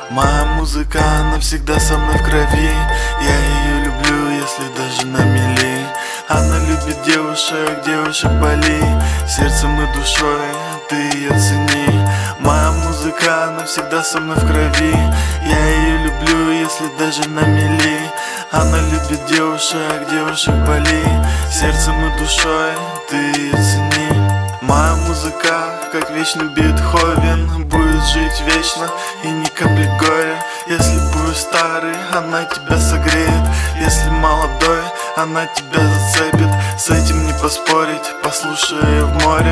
Моя музыка навсегда со мной в крови. Я ее люблю, если даже на мели. Она любит девушек, девушек Бали. Сердцем и душой ты ее цени. Моя музыка навсегда со мной в крови. Я ее люблю, если даже на мели. Она любит девушек, девушек Бали. Сердцем и душой ты ее цени. Моя музыка, как вечный Бетховен, будет жить вечно и ни капли горя. Если будешь старый, она тебя согреет. Если молодой, она тебя зацепит. С этим не поспорить, послушай в море.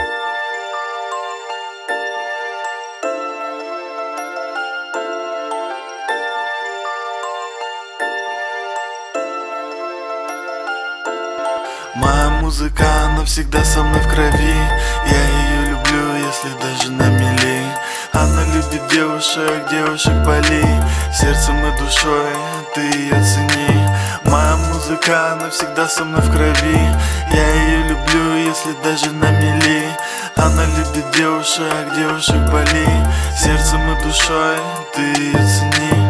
Моя музыка навсегда со мной в крови. Я ее люблю, если даже на мели. Она любит девушек, девушек Бали. Сердцем и душой ты ее цени. Моя музыка навсегда со мной в крови. Я ее люблю, если даже на мели. Она любит девушек, девушек Бали. Сердцем и душой ты ее цени.